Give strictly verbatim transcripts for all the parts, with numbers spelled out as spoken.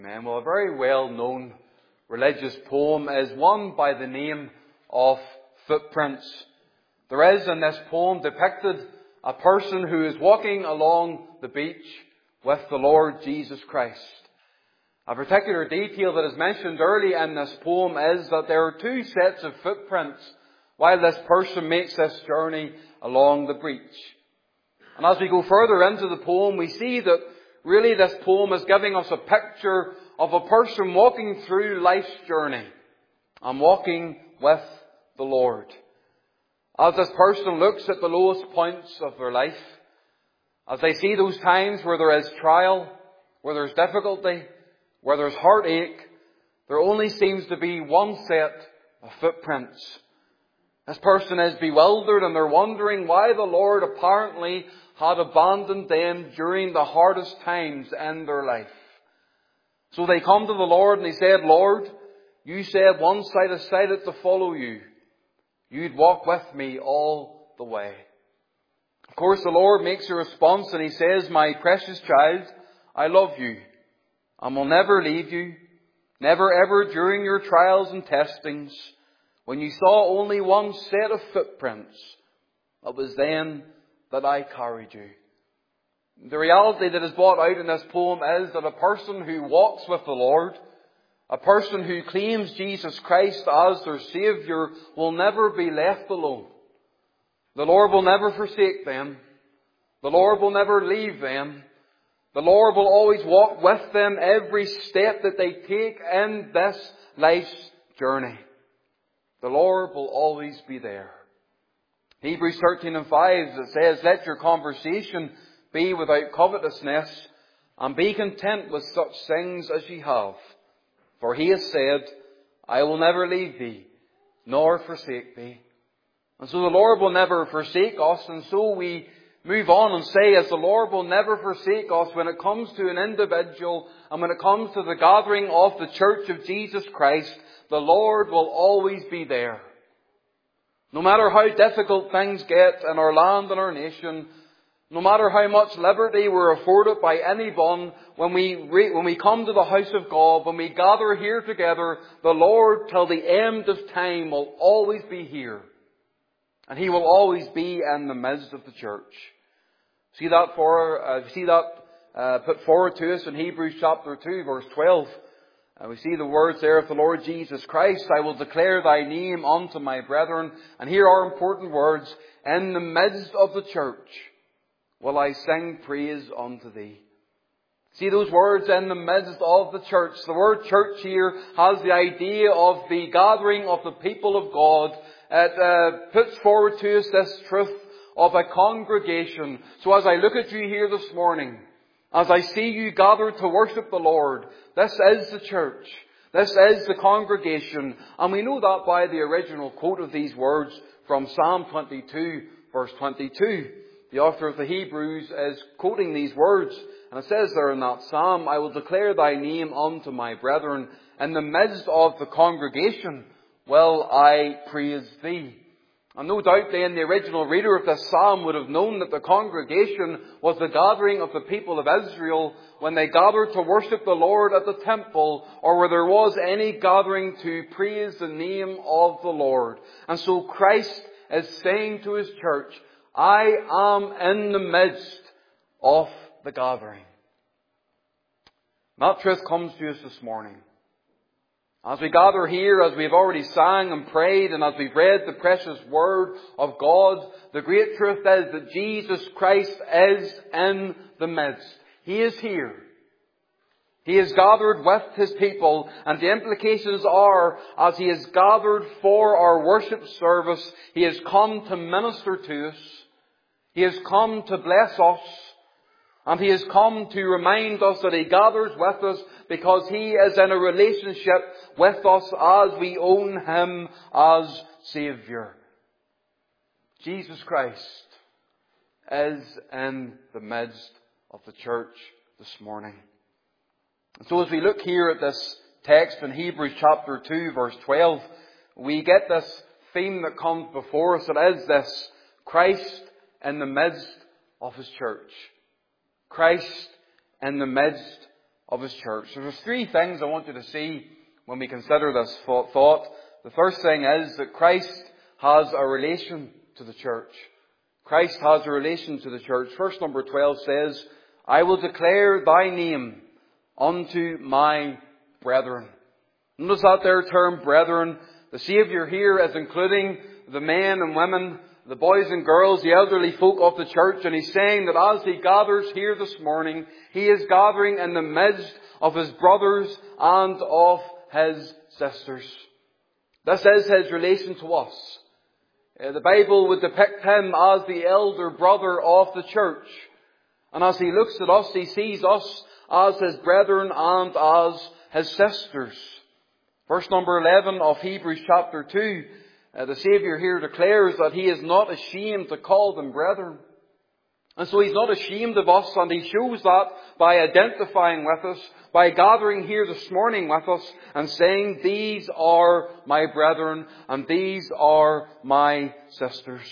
Amen. Well, a very well-known religious poem is one by the name of Footprints. There is in this poem depicted a person who is walking along the beach with the Lord Jesus Christ. A particular detail that is mentioned early in this poem is that there are two sets of footprints while this person makes this journey along the beach. And as we go further into the poem, we see that really this poem is giving us a picture of a person walking through life's journey and walking with the Lord. As this person looks at the lowest points of their life, as they see those times where there is trial, where there's difficulty, where there's heartache, there only seems to be one set of footprints. This person is bewildered and they're wondering why the Lord apparently had abandoned them during the hardest times in their life. So they come to the Lord and they said, "Lord, you said once I decided to follow you, you'd walk with me all the way." Of course, the Lord makes a response and He says, "My precious child, I love you and will never leave you, never ever during your trials and testings. When you saw only one set of footprints, it was then that I carried you." The reality that is brought out in this poem is that a person who walks with the Lord, a person who claims Jesus Christ as their Saviour, will never be left alone. The Lord will never forsake them. The Lord will never leave them. The Lord will always walk with them every step that they take in this life's journey. The Lord will always be there. Hebrews thirteen and five, it says, "Let your conversation be without covetousness, and be content with such things as ye have. For He has said, I will never leave thee, nor forsake thee." And so the Lord will never forsake us, and so we move on and say, as the Lord will never forsake us when it comes to an individual and when it comes to the gathering of the Church of Jesus Christ, the Lord will always be there. No matter how difficult things get in our land and our nation, no matter how much liberty we're afforded by anyone, when we re- when we come to the house of God, when we gather here together, the Lord till the end of time will always be here. And He will always be in the midst of the church. See that for uh, see that uh, put forward to us in Hebrews chapter two, verse twelve. Uh, we see the words there of the Lord Jesus Christ, "I will declare thy name unto my brethren." And here are important words: "In the midst of the church will I sing praise unto thee." See those words, "in the midst of the church." The word church here has the idea of the gathering of the people of God. It uh, puts forward to us this truth of a congregation. So as I look at you here this morning, as I see you gathered to worship the Lord, this is the church. This is the congregation. And we know that by the original quote of these words from Psalm twenty-two, verse twenty-two. The author of the Hebrews is quoting these words. And it says there in that psalm, "I will declare thy name unto my brethren. In the midst of the congregation will I praise thee." And no doubt then the original reader of this psalm would have known that the congregation was the gathering of the people of Israel when they gathered to worship the Lord at the temple, or where there was any gathering to praise the name of the Lord. And so Christ is saying to His church, "I am in the midst of the gathering." That truth comes to us this morning. As we gather here, as we've already sang and prayed, and as we've read the precious Word of God, the great truth is that Jesus Christ is in the midst. He is here. He is gathered with His people, and the implications are, as He is gathered for our worship service, He has come to minister to us. He has come to bless us. And He has come to remind us that He gathers with us because He is in a relationship with us as we own Him as Saviour. Jesus Christ is in the midst of the church this morning. And so as we look here at this text in Hebrews chapter two, verse twelve, we get this theme that comes before us. It is this: Christ in the midst of His church. Christ in the midst of His church. So there's three things I want you to see when we consider this thought. The first thing is that Christ has a relation to the church. Christ has a relation to the church. Verse number twelve says, I will declare thy name unto my brethren. Notice that there term, brethren. The Saviour here is including the men and women, the boys and girls, the elderly folk of the church. And He's saying that as He gathers here this morning, He is gathering in the midst of His brothers and of His sisters. This is His relation to us. Uh, the Bible would depict Him as the elder brother of the church. And as He looks at us, He sees us as His brethren and as His sisters. Verse number eleven of Hebrews chapter two, uh, the Saviour here declares that He is not ashamed to call them brethren. And so He's not ashamed of us, and He shows that by identifying with us, by gathering here this morning with us and saying, these are my brethren and these are my sisters.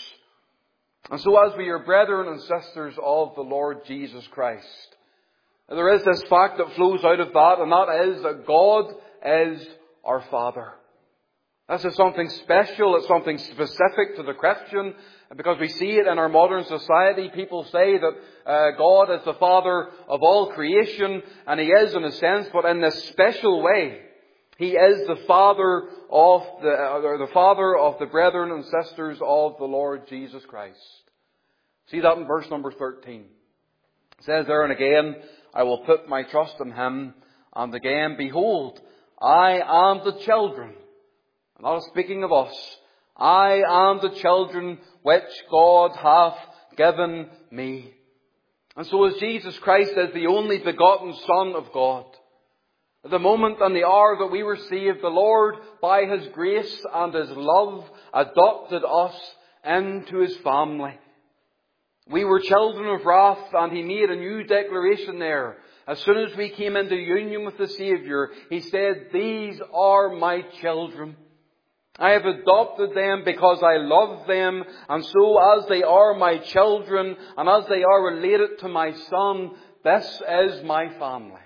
And so as we are brethren and sisters of the Lord Jesus Christ, there is this fact that flows out of that, and that is that God is our Father. This is something special, it's something specific to the Christian, because we see it in our modern society. People say that uh, God is the Father of all creation, and He is in a sense, but in this special way, He is the Father of the, uh, the Father of the brethren and sisters of the Lord Jesus Christ. See that in verse number thirteen. It says there, and again, I will put my trust in Him, and again, behold, I am the children. I'm not speaking of us. I am the children which God hath given me. And so as Jesus Christ is the only begotten Son of God, at the moment and the hour that we were saved, the Lord, by His grace and His love, adopted us into His family. We were children of wrath, and He made a new declaration there. As soon as we came into union with the Saviour, He said, these are my children. I have adopted them because I love them, and so as they are my children, and as they are related to my Son, this is my family.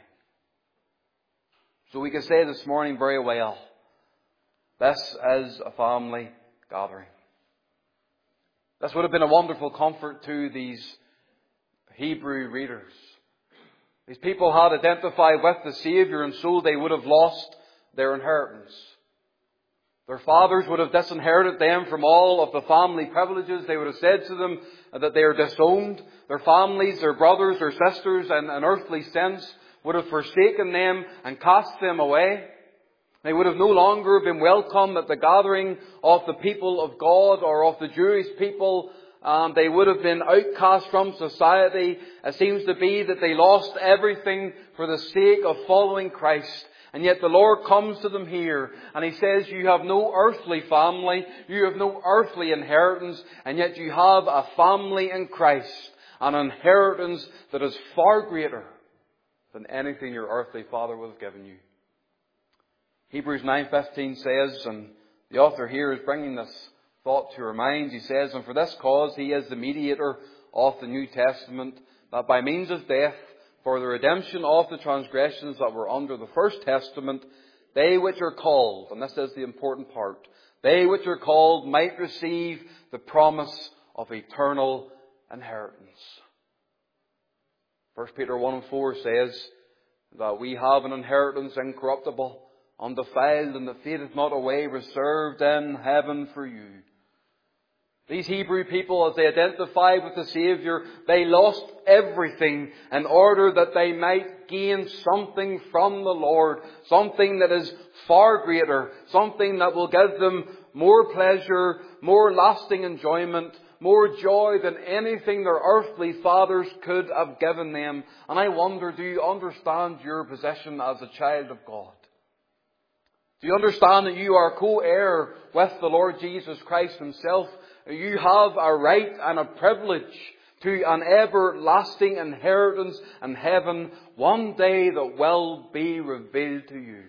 So we can say this morning very well, this is a family gathering. This would have been a wonderful comfort to these Hebrew readers. These people had identified with the Saviour, and so they would have lost their inheritance. Their fathers would have disinherited them from all of the family privileges. They would have said to them that they are disowned. Their families, their brothers, their sisters, in an earthly sense, would have forsaken them and cast them away. They would have no longer been welcome at the gathering of the people of God or of the Jewish people. Um, they would have been outcast from society. It seems to be that they lost everything for the sake of following Christ. And yet the Lord comes to them here and He says, you have no earthly family, you have no earthly inheritance, and yet you have a family in Christ, an inheritance that is far greater than anything your earthly father would have given you. Hebrews nine fifteen says, and the author here is bringing this thought to our minds, he says, and for this cause He is the mediator of the New Testament, that by means of death, for the redemption of the transgressions that were under the first testament, they which are called, and this is the important part, they which are called might receive the promise of eternal inheritance. First Peter one and four says that we have an inheritance incorruptible, undefiled, and that fadeth not away, reserved in heaven for you. These Hebrew people, as they identified with the Saviour, they lost everything in order that they might gain something from the Lord, something that is far greater, something that will give them more pleasure, more lasting enjoyment, more joy than anything their earthly fathers could have given them. And I wonder, do you understand your position as a child of God? Do you understand that you are co-heir with the Lord Jesus Christ Himself? You have a right and a privilege to an everlasting inheritance in heaven, one day that will be revealed to you.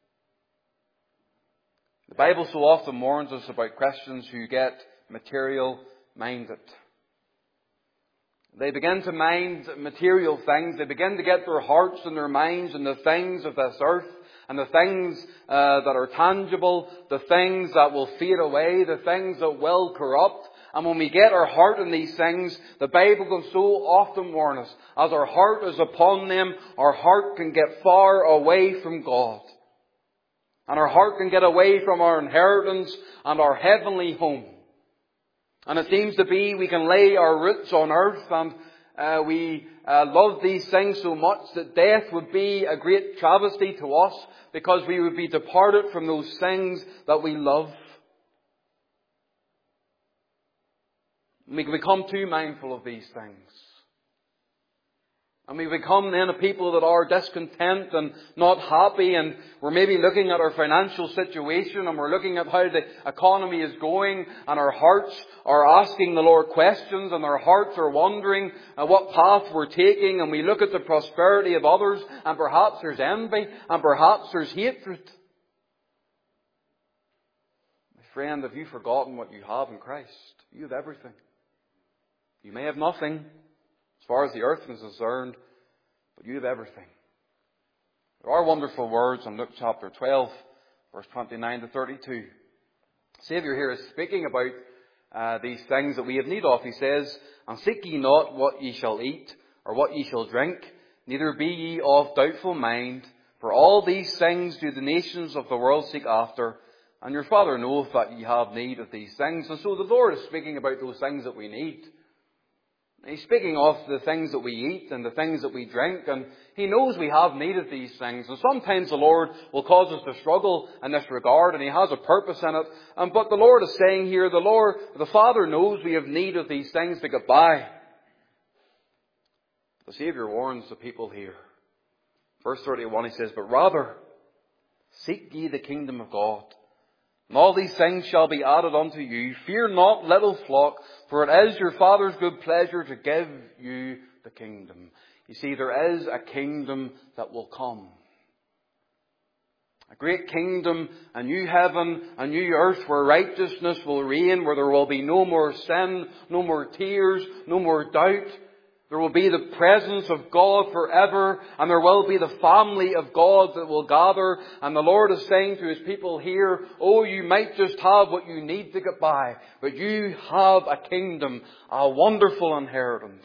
The Bible so often warns us about Christians who get material minded. They begin to mind material things. They begin to get their hearts and their minds in the things of this earth and the things uh, that are tangible, the things that will fade away, the things that will corrupt. And when we get our heart in these things, the Bible can so often warn us, as our heart is upon them, our heart can get far away from God. And our heart can get away from our inheritance and our heavenly home. And it seems to be we can lay our roots on earth, and uh, we uh, love these things so much that death would be a great travesty to us, because we would be departed from those things that we love. We can become too mindful of these things. And we become then a people that are discontent and not happy, and we're maybe looking at our financial situation and we're looking at how the economy is going, and our hearts are asking the Lord questions, and our hearts are wondering uh, what path we're taking, and we look at the prosperity of others, and perhaps there's envy and perhaps there's hatred. My friend, have you forgotten what you have in Christ? You have everything. You may have nothing as far as the earth is concerned, but you have everything. There are wonderful words in Luke chapter twelve, verse twenty-nine to thirty-two. The Saviour here is speaking about uh, these things that we have need of. He says, "And seek ye not what ye shall eat, or what ye shall drink, neither be ye of doubtful mind, for all these things do the nations of the world seek after, and your Father knoweth that ye have need of these things." And so the Lord is speaking about those things that we need. He's speaking of the things that we eat and the things that we drink, and He knows we have need of these things. And sometimes the Lord will cause us to struggle in this regard, and He has a purpose in it. And but the Lord is saying here, the Lord, the Father knows we have need of these things to get by. The Saviour warns the people here. Verse thirty-one, He says, "But rather seek ye the kingdom of God, and all these things shall be added unto you. Fear not, little flock, for it is your Father's good pleasure to give you the kingdom." You see, there is a kingdom that will come. A great kingdom, a new heaven, a new earth where righteousness will reign, where there will be no more sin, no more tears, no more doubt. There will be the presence of God forever, and there will be the family of God that will gather. And the Lord is saying to His people here, oh, you might just have what you need to get by, but you have a kingdom, a wonderful inheritance.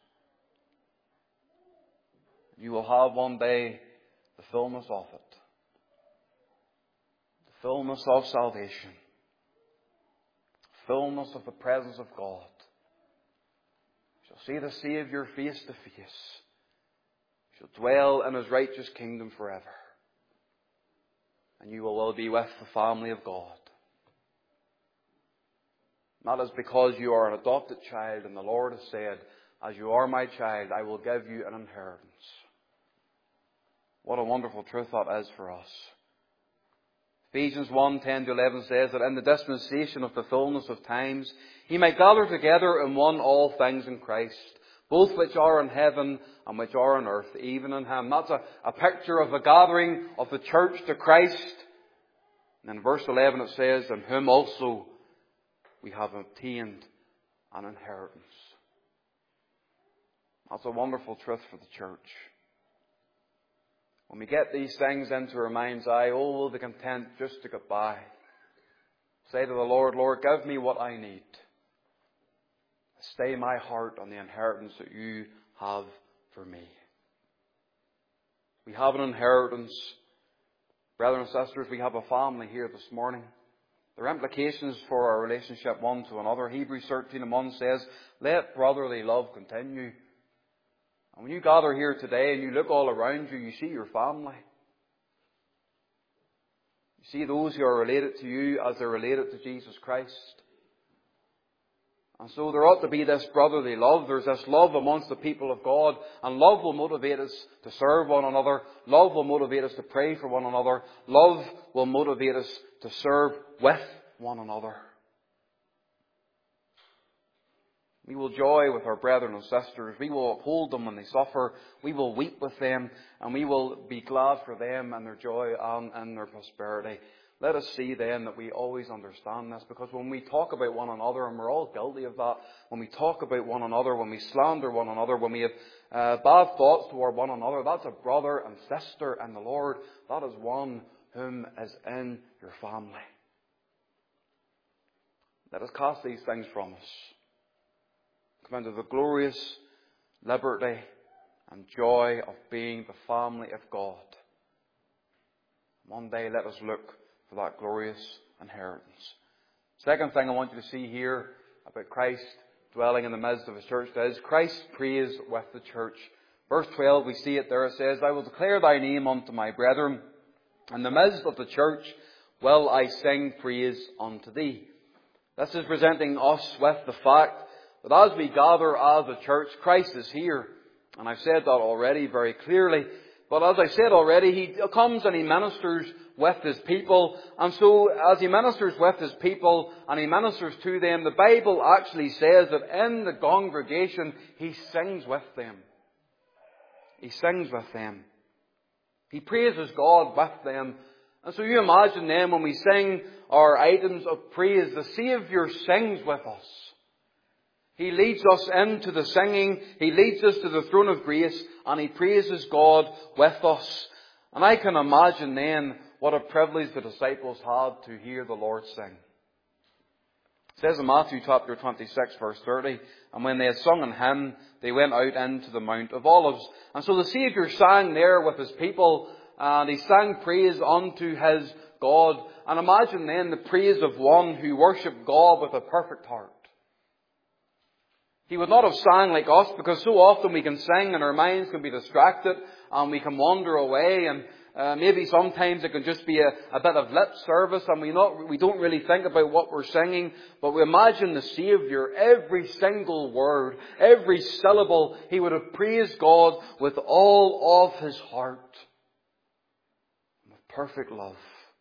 You will have one day the fullness of it. The fullness of salvation. Fullness of the presence of God. See the Saviour face to face. Shall dwell in His righteous kingdom forever. And you will all be with the family of God. That is because you are an adopted child, and the Lord has said, as you are my child, I will give you an inheritance. What a wonderful truth that is for us. Ephesians one, ten to eleven says that in the dispensation of the fullness of times, He might gather together in one all things in Christ, both which are in heaven and which are on earth, even in Him. That's a, a picture of the gathering of the church to Christ. And in verse eleven it says, "In whom also we have obtained an inheritance." That's a wonderful truth for the church. When we get these things into our mind's eye, oh, we'll be content just to get by. Say to the Lord, Lord, give me what I need. Stay my heart on the inheritance that you have for me. We have an inheritance. Brothers and sisters, we have a family here this morning. There are implications for our relationship one to another. Hebrews thirteen and one says, "Let brotherly love continue." And when you gather here today and you look all around you, you see your family. You see those who are related to you as they're related to Jesus Christ. And so there ought to be this brotherly love. There's this love amongst the people of God. And love will motivate us to serve one another. Love will motivate us to pray for one another. Love will motivate us to serve with one another. We will joy with our brethren and sisters. We will uphold them when they suffer. We will weep with them, and we will be glad for them and their joy and, and their prosperity. Let us see then that we always understand this, because when we talk about one another, and we're all guilty of that, when we talk about one another, when we slander one another, when we have uh, bad thoughts toward one another, that's a brother and sister in the Lord. That is one whom is in your family. Let us cast these things from us. Come into the glorious liberty and joy of being the family of God. One day let us look for that glorious inheritance. Second thing I want you to see here about Christ dwelling in the midst of His church is Christ prays with the church. Verse twelve, we see it there. It says, I will declare thy name unto my brethren. In the midst of the church will I sing praise unto thee. This is presenting us with the fact that as we gather as a church, Christ is here. And I've said that already very clearly. But as I said already, He comes and He ministers with His people. And so as He ministers with His people and He ministers to them, the Bible actually says that in the congregation He sings with them. He sings with them. He praises God with them. And so you imagine then when we sing our items of praise, the Saviour sings with us. He leads us into the singing. He leads us to the throne of grace, and He praises God with us. And I can imagine then what a privilege the disciples had to hear the Lord sing. It says in Matthew chapter twenty-six verse thirty, and when they had sung an hymn, they went out into the Mount of Olives. And so the Saviour sang there with His people, and He sang praise unto His God. And imagine then the praise of one who worshipped God with a perfect heart. He would not have sang like us, because so often we can sing and our minds can be distracted and we can wander away, and uh, maybe sometimes it can just be a, a bit of lip service and we not we don't really think about what we're singing. But we imagine the Saviour, every single word, every syllable, He would have praised God with all of His heart, with perfect love.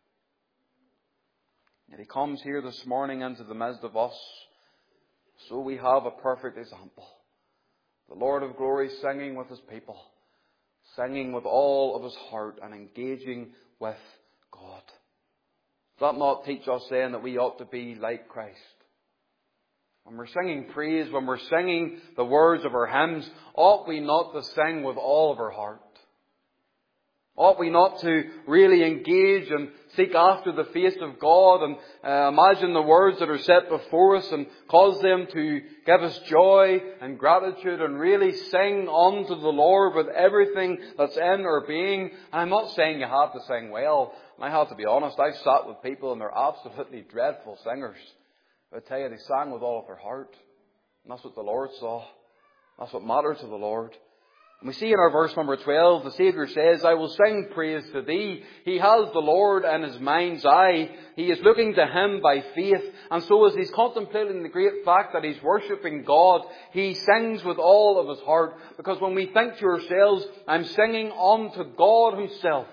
Yet He comes here this morning into the midst of us. So we have a perfect example. The Lord of glory singing with His people. Singing with all of His heart and engaging with God. Does that not teach us then that we ought to be like Christ? When we're singing praise, when we're singing the words of our hymns, ought we not to sing with all of our heart? Ought we not to really engage and seek after the face of God and uh, imagine the words that are set before us and cause them to give us joy and gratitude and really sing unto the Lord with everything that's in our being? And I'm not saying you have to sing well. And I have to be honest, I've sat with people and they're absolutely dreadful singers. But I tell you, they sang with all of their heart. And that's what the Lord saw. That's what mattered to the Lord. We see in our verse number twelve, the Saviour says, I will sing praise to thee. He has the Lord in His mind's eye. He is looking to Him by faith. And so as he's contemplating the great fact that he's worshipping God, he sings with all of his heart. Because when we think to ourselves, I'm singing unto God Himself,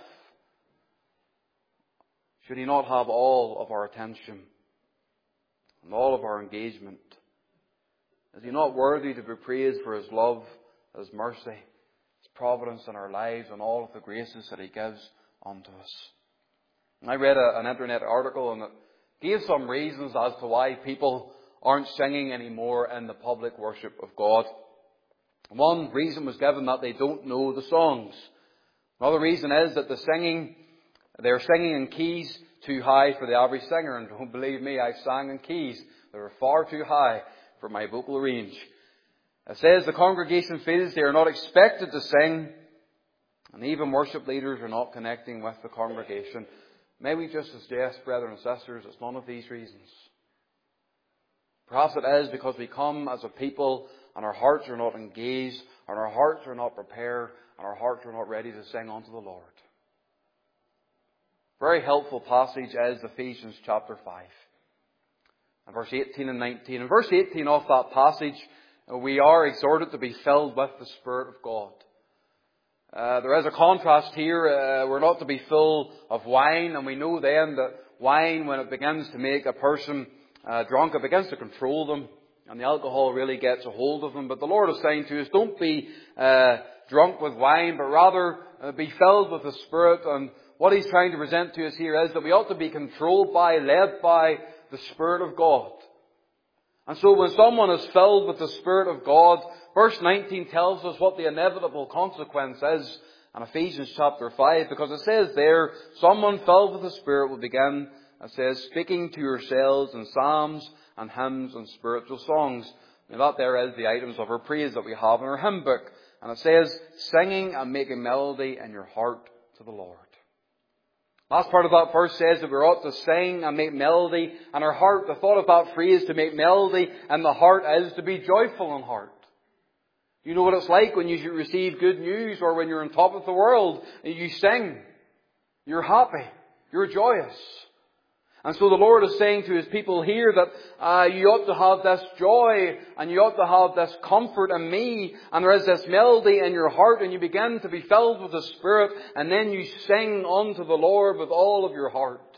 should He not have all of our attention and all of our engagement? Is He not worthy to be praised for His love, His mercy, providence in our lives, and all of the graces that He gives unto us? And I read a, an internet article, and it gave some reasons as to why people aren't singing anymore in the public worship of God. One reason was given that they don't know the songs. Another reason is that the singing, they're singing in keys too high for the average singer. And don't believe me, I've sang in keys that are far too high for my vocal range. It says the congregation feels they are not expected to sing, and even worship leaders are not connecting with the congregation. May we just suggest, brethren and sisters, it's none of these reasons. Perhaps it is because we come as a people and our hearts are not engaged, and our hearts are not prepared, and our hearts are not ready to sing unto the Lord. Very helpful passage is Ephesians chapter five. And verse eighteen and nineteen. In verse eighteen of that passage, we are exhorted to be filled with the Spirit of God. Uh, there is a contrast here. Uh, we're not to be full of wine. And we know then that wine, when it begins to make a person uh, drunk, it begins to control them. and the alcohol really gets a hold of them. But the Lord is saying to us, don't be uh, drunk with wine, but rather uh, be filled with the Spirit. And what He's trying to present to us here is that we ought to be controlled by, led by the Spirit of God. And so when someone is filled with the Spirit of God, verse nineteen tells us what the inevitable consequence is in Ephesians chapter five, because it says there, someone filled with the Spirit will begin, it says, speaking to yourselves in psalms and hymns and spiritual songs. Now that there is the items of our praise that we have in our hymn book. And it says, singing and making melody in your heart to the Lord. Last part of that verse says that we ought to sing and make melody in our heart. The thought of that phrase, to make melody in the heart, is to be joyful in heart. You know what it's like when you receive good news, or when you're on top of the world, you sing. You're happy. You're joyous. And so the Lord is saying to His people here that uh, you ought to have this joy, and you ought to have this comfort in me, and there is this melody in your heart, and you begin to be filled with the Spirit, and then you sing unto the Lord with all of your heart.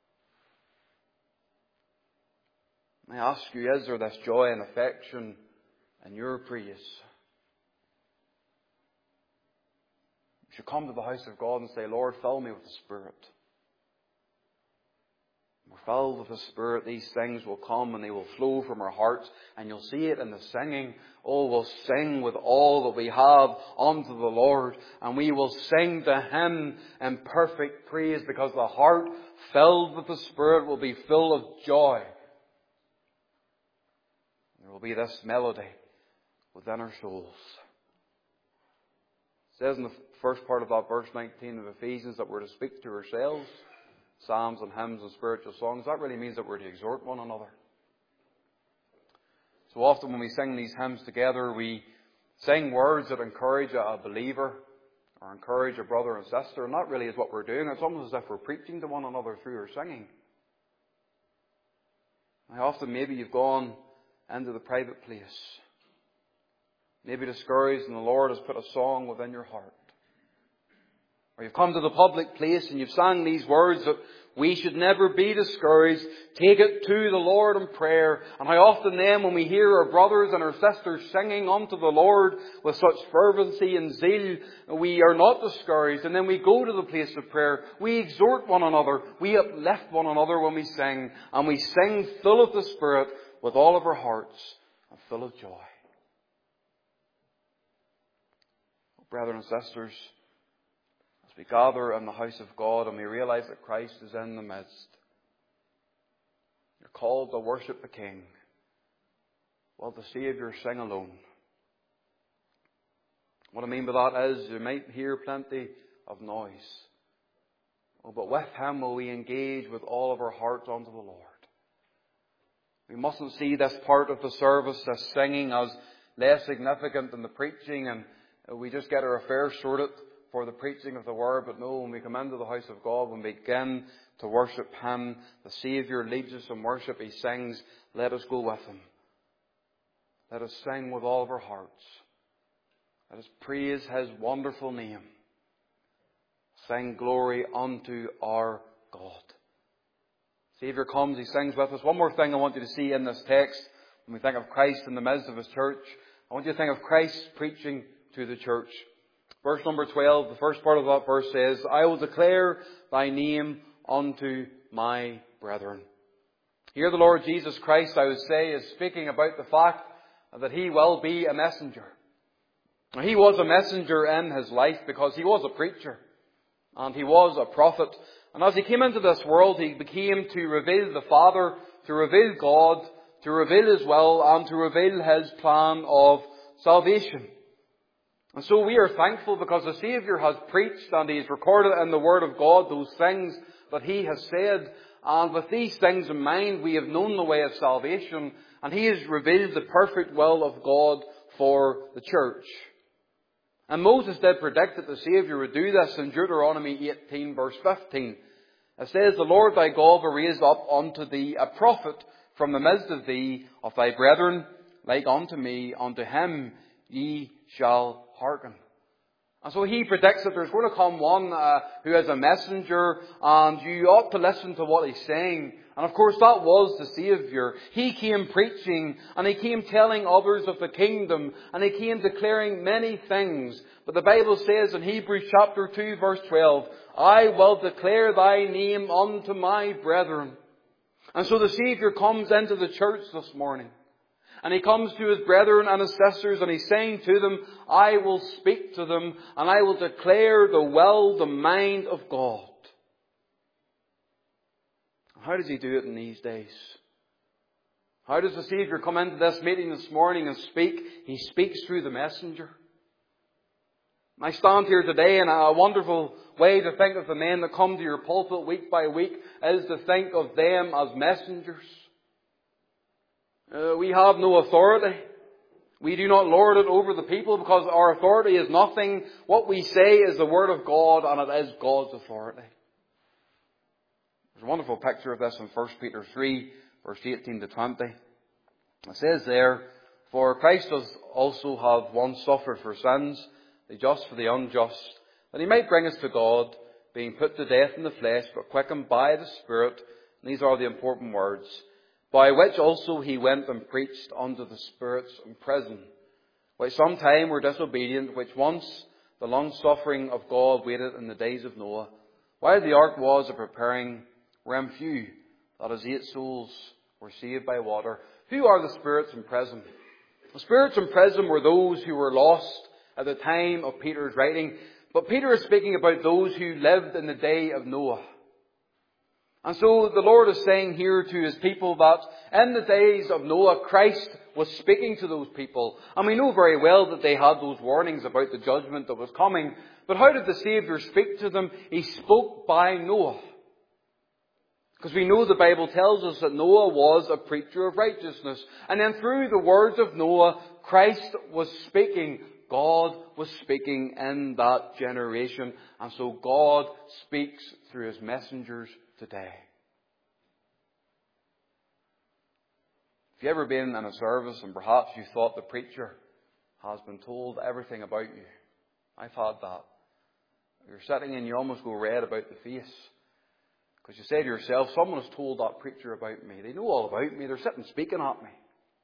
I ask you, is there this joy and affection in your praise? You should come to the house of God and say, Lord, fill me with the Spirit. We're filled with the Spirit, these things will come and they will flow from our hearts, and you'll see it in the singing. Oh, we'll sing with all that we have unto the Lord, and we will sing to Him in perfect praise, because the heart filled with the Spirit will be full of joy. There will be this melody within our souls. It says in the first part of that verse nineteen of Ephesians that we're to speak to ourselves psalms and hymns and spiritual songs. That really means that we're to exhort one another. So often when we sing these hymns together, we sing words that encourage a believer or encourage a brother and sister, and that really is what we're doing. It's almost as if we're preaching to one another through our singing. Now often maybe you've gone into the private place, maybe discouraged, and the Lord has put a song within your heart. Or you've come to the public place and you've sang these words that we should never be discouraged. Take it to the Lord in prayer. And how often then when we hear our brothers and our sisters singing unto the Lord with such fervency and zeal, we are not discouraged. And then we go to the place of prayer. We exhort one another. We uplift one another when we sing. And we sing full of the Spirit with all of our hearts and full of joy. Brothers and sisters, we gather in the house of God and we realize that Christ is in the midst. You're called to worship the King, while the Saviour sing alone. What I mean by that is, you might hear plenty of noise. Oh, but with Him will we engage with all of our hearts unto the Lord. We mustn't see this part of the service, this singing, as less significant than the preaching, and we just get our affairs sorted for the preaching of the Word. But no, when we come into the house of God, when we begin to worship Him, the Saviour leads us in worship. He sings, let us go with Him. Let us sing with all of our hearts. Let us praise His wonderful name. Sing glory unto our God. Saviour comes, He sings with us. One more thing I want you to see in this text, when we think of Christ in the midst of His church, I want you to think of Christ preaching to the church. Verse number twelve, the first part of that verse says, I will declare Thy name unto my brethren. Here the Lord Jesus Christ, I would say, is speaking about the fact that He will be a messenger. He was a messenger in His life because He was a preacher and He was a prophet. And as He came into this world, He became to reveal the Father, to reveal God, to reveal His will, and to reveal His plan of salvation. And so we are thankful because the Saviour has preached and He has recorded in the Word of God those things that He has said. And with these things in mind, we have known the way of salvation, and He has revealed the perfect will of God for the church. And Moses did predict that the Saviour would do this in Deuteronomy eighteen verse fifteen. It says, the Lord thy God will raise up unto thee a prophet from the midst of thee, of thy brethren, like unto me. Unto him ye shall hearken. And so he predicts that there's going to come one uh, who is a messenger, and you ought to listen to what he's saying. And of course that was the Saviour. He came preaching, and he came telling others of the kingdom, and he came declaring many things. But the Bible says in Hebrews chapter two verse twelve, I will declare thy name unto my brethren. And so the Saviour comes into the church this morning. And he comes to his brethren and his sisters, and he's saying to them, I will speak to them, and I will declare the will, the mind of God. How does he do it in these days? How does the Saviour come into this meeting this morning and speak? He speaks through the messenger. I stand here today, and a wonderful way to think of the men that come to your pulpit week by week is to think of them as messengers. Uh, we have no authority. We do not lord it over the people because our authority is nothing. What we say is the Word of God, and it is God's authority. There's a wonderful picture of this in First Peter three, verse eighteen to twenty. It says there, For Christ does also have once suffered for sins, the just for the unjust, that he might bring us to God, being put to death in the flesh, but quickened by the Spirit. And these are the important words. By which also he went and preached unto the spirits in prison, which sometime were disobedient, which once the long suffering of God waited in the days of Noah, while the ark was a preparing, wherein few, that is eight souls, were saved by water. Who are the spirits in prison? The spirits in prison were those who were lost at the time of Peter's writing, but Peter is speaking about those who lived in the day of Noah. And so the Lord is saying here to his people that in the days of Noah, Christ was speaking to those people. And we know very well that they had those warnings about the judgment that was coming. But how did the Saviour speak to them? He spoke by Noah. Because we know the Bible tells us that Noah was a preacher of righteousness. And then through the words of Noah, Christ was speaking. God was speaking in that generation. And so God speaks through his messengers today. Have you ever been in a service and perhaps you thought the preacher has been told everything about you? I've had that. You're sitting and you almost go red about the face. Because you say to yourself, someone has told that preacher about me. They know all about me. They're sitting speaking at me.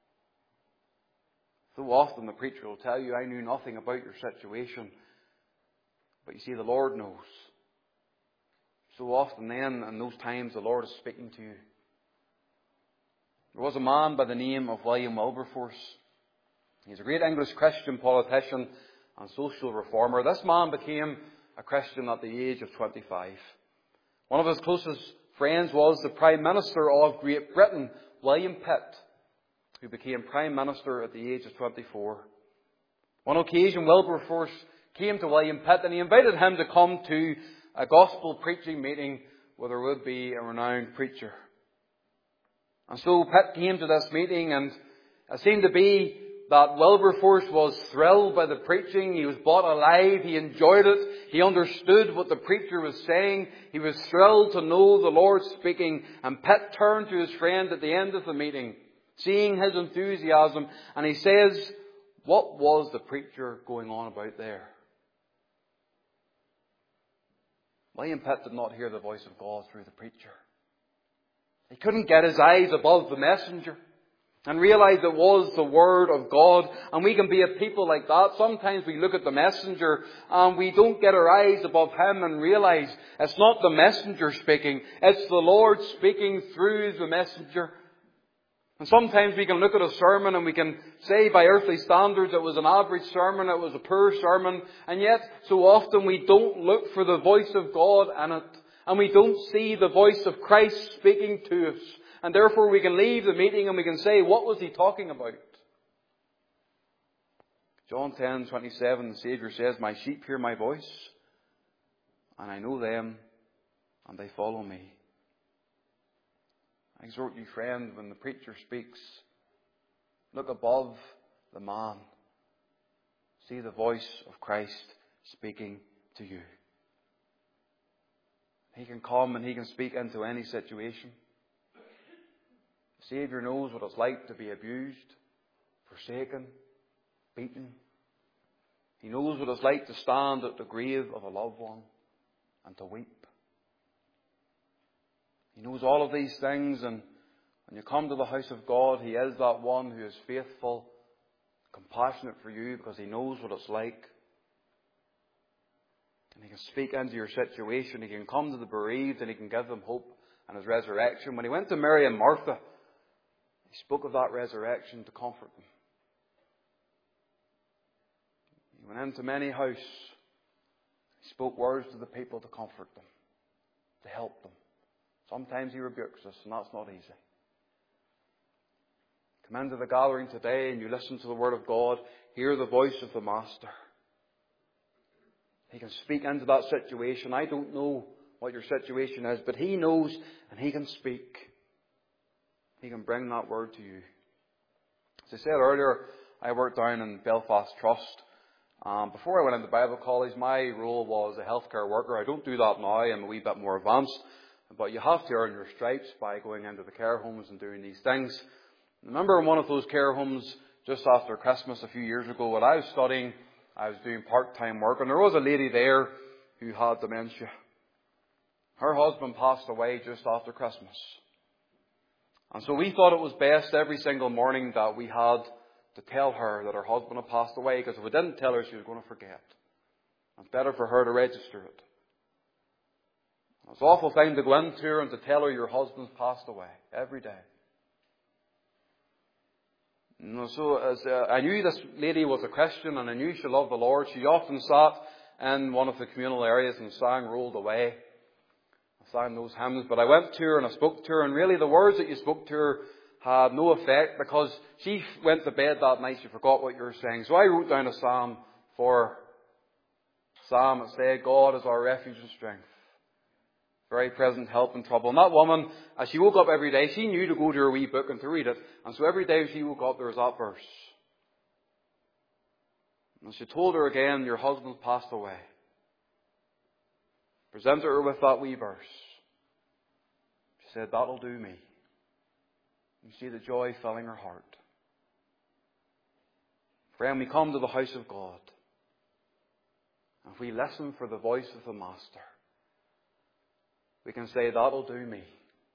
So often the preacher will tell you, I knew nothing about your situation. But you see, the Lord knows. So often then, in those times, the Lord is speaking to you. There was a man by the name of William Wilberforce. He's a great English Christian politician and social reformer. This man became a Christian at the age of twenty-five. One of his closest friends was the Prime Minister of Great Britain, William Pitt, who became Prime Minister at the age of twenty-four. One occasion, Wilberforce came to William Pitt and he invited him to come to a gospel preaching meeting where there would be a renowned preacher. And so Pitt came to this meeting, and it seemed to be that Wilberforce was thrilled by the preaching. He was brought alive. He enjoyed it. He understood what the preacher was saying. He was thrilled to know the Lord speaking. And Pitt turned to his friend at the end of the meeting, seeing his enthusiasm, and he says, what was the preacher going on about there? William Pitt did not hear the voice of God through the preacher. He couldn't get his eyes above the messenger and realize it was the Word of God. And we can be a people like that. Sometimes we look at the messenger and we don't get our eyes above him and realize it's not the messenger speaking. It's the Lord speaking through the messenger. And sometimes we can look at a sermon and we can say by earthly standards it was an average sermon, it was a poor sermon. And yet, so often we don't look for the voice of God in it. And we don't see the voice of Christ speaking to us. And therefore we can leave the meeting and we can say, what was he talking about? John ten twenty-seven, the Saviour says, my sheep hear my voice, and I know them, and they follow me. I exhort you, friend, when the preacher speaks, look above the man. See the voice of Christ speaking to you. He can come and he can speak into any situation. The Saviour knows what it's like to be abused, forsaken, beaten. He knows what it's like to stand at the grave of a loved one and to weep. He knows all of these things, and when you come to the house of God, He is that one who is faithful, compassionate for you, because He knows what it's like. And He can speak into your situation. He can come to the bereaved and He can give them hope and His resurrection. When He went to Mary and Martha, He spoke of that resurrection to comfort them. He went into many houses. He spoke words to the people to comfort them, to help them. Sometimes He rebukes us, and that's not easy. Come into the gathering today and you listen to the Word of God. Hear the voice of the Master. He can speak into that situation. I don't know what your situation is, but He knows, and He can speak. He can bring that word to you. As I said earlier, I worked down in Belfast Trust. Um, before I went into Bible college, my role was a healthcare worker. I don't do that now. I'm a wee bit more advanced. But you have to earn your stripes by going into the care homes and doing these things. I remember in one of those care homes just after Christmas a few years ago, when I was studying, I was doing part-time work, and there was a lady there who had dementia. Her husband passed away just after Christmas. And so we thought it was best every single morning that we had to tell her that her husband had passed away, because if we didn't tell her, she was going to forget. It's better for her to register it. It's an awful thing to go into her and to tell her your husband's passed away every day. And so as, uh, I knew this lady was a Christian, and I knew she loved the Lord. She often sat in one of the communal areas and sang Rolled Away. I sang those hymns, but I went to her and I spoke to her, and really the words that you spoke to her had no effect, because she went to bed that night, she forgot what you were saying. So I wrote down a psalm for her. Psalm that said, God is our refuge and strength, very present help in trouble. And that woman, as she woke up every day, she knew to go to her wee book and to read it. And so every day she woke up, there was that verse. And she told her again, your husband passed away. Presented her with that wee verse. She said, that'll do me. You see the joy filling her heart. Friend, we come to the house of God. And if we listen for the voice of the Master, we can say, that'll do me.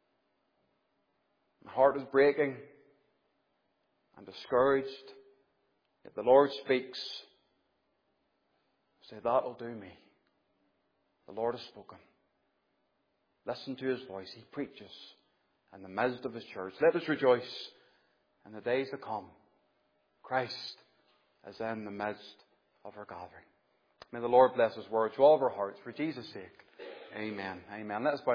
My heart is breaking. I'm discouraged. Yet the Lord speaks. Say, that'll do me. The Lord has spoken. Listen to His voice. He preaches in the midst of His church. Let us rejoice in the days to come. Christ is in the midst of our gathering. May the Lord bless His word to all of our hearts for Jesus' sake. Amen. Amen. Let us bow